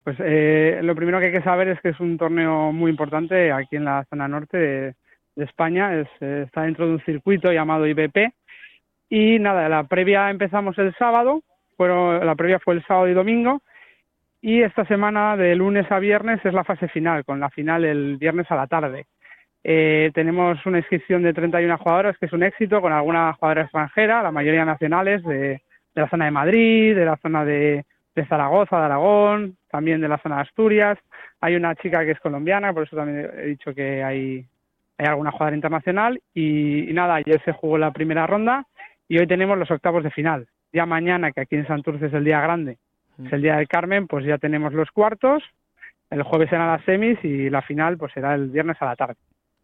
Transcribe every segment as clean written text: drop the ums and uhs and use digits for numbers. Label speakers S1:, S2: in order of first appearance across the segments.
S1: Pues lo primero que hay que saber es que es un torneo muy importante aquí en la zona norte de España. Está dentro de un circuito llamado IBP. Y nada, la previa empezamos el sábado, la previa fue el sábado y domingo. Y esta semana, de lunes a viernes, es la fase final, con la final el viernes a la tarde. Tenemos una inscripción de 31 jugadoras, que es un éxito, con alguna jugadora extranjera, la mayoría nacionales de la zona de Madrid, de la zona de Zaragoza, de Aragón, también de la zona de Asturias. Hay una chica que es colombiana, por eso también he dicho que hay alguna jugadora internacional. Y nada, ayer se jugó la primera ronda y hoy tenemos los octavos de final. Ya mañana, que aquí en Santurce es el día grande, es el día del Carmen, pues ya tenemos los cuartos. El jueves serán las semis y la final pues será el viernes a la tarde.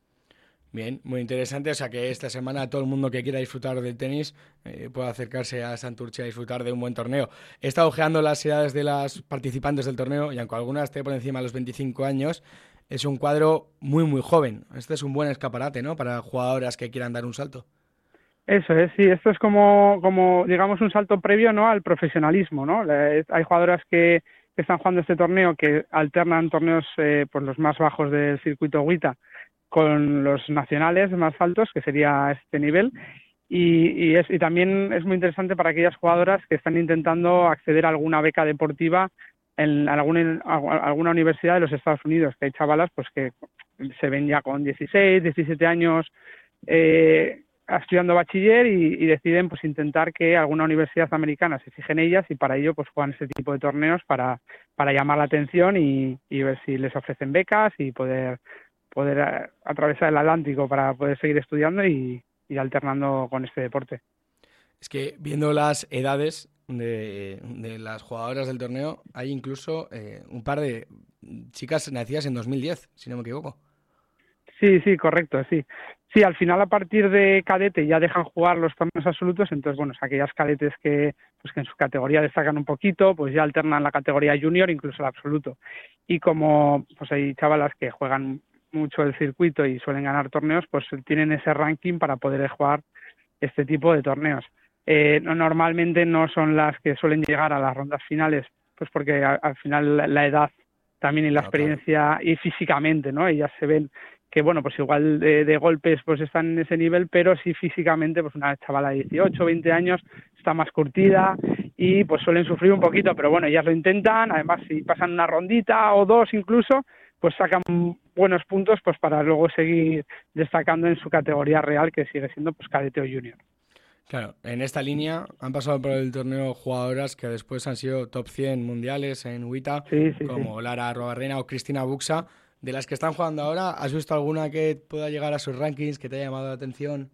S2: Bien, muy interesante. O sea que esta semana todo el mundo que quiera disfrutar del tenis puede acercarse a Santurce a disfrutar de un buen torneo. He estado ojeando las edades de las participantes del torneo y aunque algunas esté por encima de los 25 años, es un cuadro muy, muy joven. Este es un buen escaparate, ¿no? Para jugadoras que quieran dar un salto.
S1: Eso es, sí, esto es como digamos un salto previo, ¿no?, al profesionalismo, ¿no? Hay jugadoras que están jugando este torneo que alternan torneos pues los más bajos del circuito WTA con los nacionales más altos, que sería este nivel, y también es muy interesante para aquellas jugadoras que están intentando acceder a alguna beca deportiva en alguna universidad de los Estados Unidos, que hay chavalas pues que se ven ya con 16, 17 años estudiando bachiller y deciden pues intentar que alguna universidad americana se fije en ellas y para ello pues juegan este tipo de torneos para llamar la atención y ver si les ofrecen becas y poder atravesar el Atlántico para poder seguir estudiando y alternando con este deporte.
S2: Es que viendo las edades de las jugadoras del torneo, hay incluso un par de chicas nacidas en 2010, si no me equivoco.
S1: Sí, correcto, sí. Sí, al final a partir de cadete ya dejan jugar los torneos absolutos, entonces, bueno, aquellas cadetes que en su categoría destacan un poquito, pues ya alternan la categoría junior, incluso el absoluto. Y como pues hay chavalas que juegan mucho el circuito y suelen ganar torneos, pues tienen ese ranking para poder jugar este tipo de torneos. Normalmente no son las que suelen llegar a las rondas finales, pues porque al final la edad también y la experiencia y físicamente, ¿no? Ellas se ven que, bueno, pues igual de golpes pues están en ese nivel, pero sí físicamente, pues una chavala de 18, 20 años está más curtida y pues suelen sufrir un poquito, pero bueno, ellas lo intentan, además si pasan una rondita o dos incluso, pues sacan buenos puntos pues para luego seguir destacando en su categoría real, que sigue siendo pues cadete o junior.
S2: Claro, en esta línea han pasado por el torneo jugadoras que después han sido top 100 mundiales en WTA,
S1: sí.
S2: como Lara Arruabarrena o Cristina Buxa. De las que están jugando ahora, ¿has visto alguna que pueda llegar a sus rankings, que te haya llamado la atención?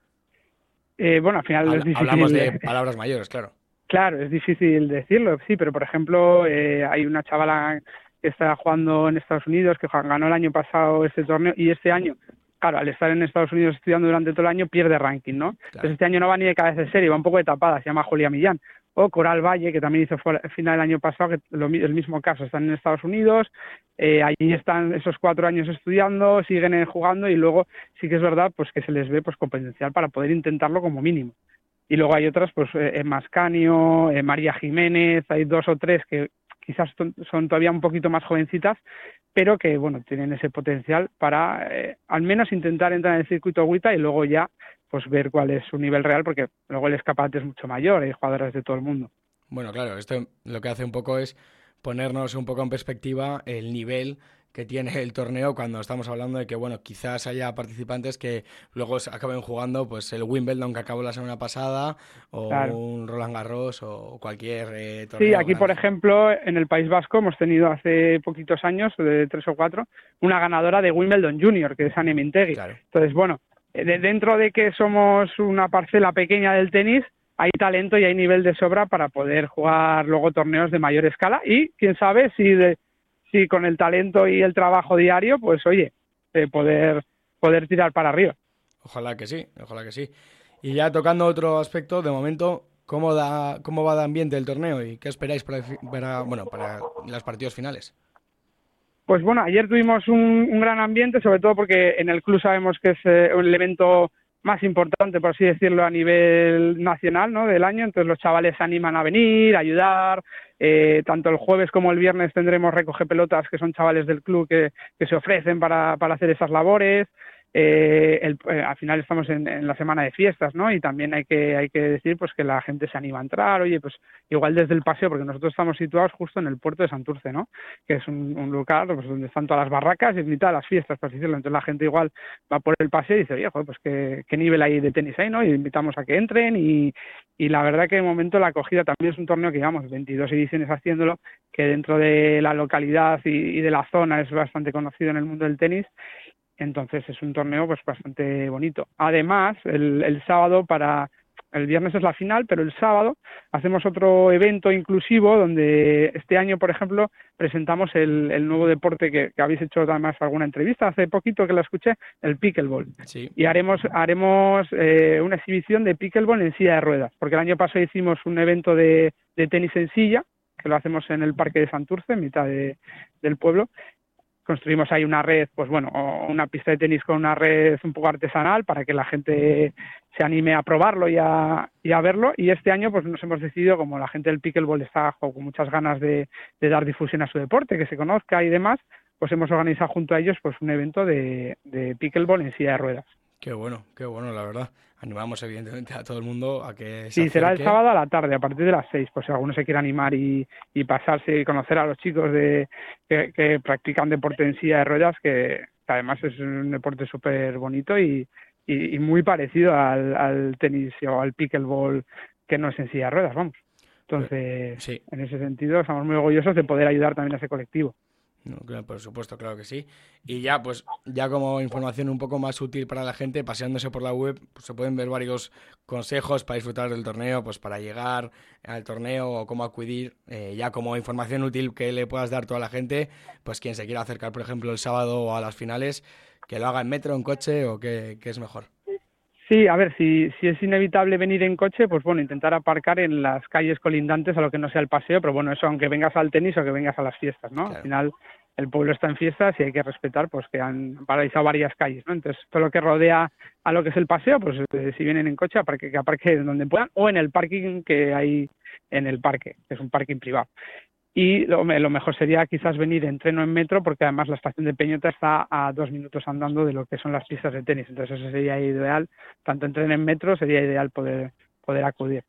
S1: Bueno, al final es difícil.
S2: Hablamos de palabras mayores, claro.
S1: Claro, es difícil decirlo, sí, pero por ejemplo hay una chavala que está jugando en Estados Unidos, que ganó el año pasado este torneo, y este año, claro, al estar en Estados Unidos estudiando durante todo el año, pierde ranking, ¿no? Claro. Entonces este año no va ni de cabeza de serie, va un poco de tapada, se llama Julia Millán. O Coral Valle, que también hizo final el año pasado, que el mismo caso, están en Estados Unidos, allí están esos 4 años estudiando, siguen jugando y luego sí que es verdad pues que se les ve pues con potencial para poder intentarlo como mínimo. Y luego hay otras, pues Mascanio, María Jiménez, hay 2 o 3 que quizás son todavía un poquito más jovencitas, pero que bueno tienen ese potencial para al menos intentar entrar en el circuito WTA y luego ya pues ver cuál es su nivel real, porque luego el escaparate es mucho mayor, hay jugadoras de todo el mundo.
S2: Bueno, claro, esto lo que hace un poco es ponernos un poco en perspectiva el nivel que tiene el torneo cuando estamos hablando de que, bueno, quizás haya participantes que luego acaben jugando pues el Wimbledon que acabó la semana pasada o claro, un Roland Garros o cualquier torneo.
S1: Sí, aquí
S2: grande.
S1: Por ejemplo, en el País Vasco hemos tenido hace poquitos años, de 3 o 4, una ganadora de Wimbledon Junior, que es Ane Mintegui. Claro. Entonces, bueno, dentro de que somos una parcela pequeña del tenis, hay talento y hay nivel de sobra para poder jugar luego torneos de mayor escala y quién sabe si con el talento y el trabajo diario, pues oye, poder tirar para arriba.
S2: Ojalá que sí, ojalá que sí. Y ya tocando otro aspecto, de momento, ¿cómo va de ambiente el torneo y qué esperáis para los partidos finales?
S1: Pues bueno, ayer tuvimos un gran ambiente, sobre todo porque en el club sabemos que es el evento más importante, por así decirlo, a nivel nacional, ¿no?, del año. Entonces los chavales se animan a venir, a ayudar, Tanto el jueves como el viernes tendremos recoge pelotas, que son chavales del club que se ofrecen para hacer esas labores. Al final estamos en la semana de fiestas, ¿no? Y también hay que decir pues que la gente se anima a entrar, oye, pues igual desde el paseo, porque nosotros estamos situados justo en el puerto de Santurce, ¿no? Que es un lugar pues, donde están todas las barracas y en mitad de las fiestas, por así decirlo. Entonces la gente igual va por el paseo y dice, oye, joder, pues qué nivel hay de tenis ahí, ¿no? Y invitamos a que entren y la verdad que de momento la acogida también es un torneo que llevamos 22 ediciones haciéndolo, que dentro de la localidad y de la zona es bastante conocido en el mundo del tenis. Entonces es un torneo pues bastante bonito. Además, el sábado el viernes es la final, pero el sábado hacemos otro evento inclusivo donde este año, por ejemplo, presentamos el nuevo deporte que habéis hecho además alguna entrevista hace poquito que la escuché, el pickleball.
S2: Sí.
S1: Y haremos una exhibición de pickleball en silla de ruedas, porque el año pasado hicimos un evento de tenis en silla, que lo hacemos en el Parque de Santurce, en mitad del pueblo. Construimos ahí una red, pues bueno, una pista de tenis con una red un poco artesanal para que la gente se anime a probarlo y a verlo. Y este año pues nos hemos decidido, como la gente del pickleball está con muchas ganas de dar difusión a su deporte, que se conozca y demás, pues hemos organizado junto a ellos pues un evento de pickleball en silla de ruedas.
S2: Qué bueno, la verdad. Animamos evidentemente a todo el mundo a que se
S1: Sí, será el
S2: acerque.
S1: sábado a la tarde, a partir de las 6, pues si alguno se quiere animar y pasarse y conocer a los chicos que practican deporte en silla de ruedas, que además es un deporte súper bonito y muy parecido al tenis o al pickleball, que no es en silla de ruedas, vamos. Entonces,
S2: sí.
S1: En ese sentido, estamos muy orgullosos de poder ayudar también a ese colectivo.
S2: No, claro, por supuesto, claro que sí. Y ya, pues, ya como información un poco más útil para la gente, paseándose por la web, pues, se pueden ver varios consejos para disfrutar del torneo, pues para llegar al torneo o cómo acudir. Ya como información útil que le puedas dar a toda la gente, pues quien se quiera acercar, por ejemplo, el sábado o a las finales, que lo haga en metro, en coche o qué es mejor.
S1: Sí, a ver, si es inevitable venir en coche, pues bueno, intentar aparcar en las calles colindantes a lo que no sea el paseo, pero bueno, eso aunque vengas al tenis o que vengas a las fiestas, ¿no?
S2: Claro.
S1: Al final el pueblo está en fiestas y hay que respetar pues que han paralizado varias calles, ¿no? Entonces, todo lo que rodea a lo que es el paseo, pues si vienen en coche, que aparquen donde puedan o en el parking que hay en el parque, que es un parking privado. Y lo mejor sería quizás venir en tren o en metro, porque además la estación de Peñota está a 2 minutos andando de lo que son las pistas de tenis. Entonces eso sería ideal, tanto en tren en metro sería ideal poder acudir.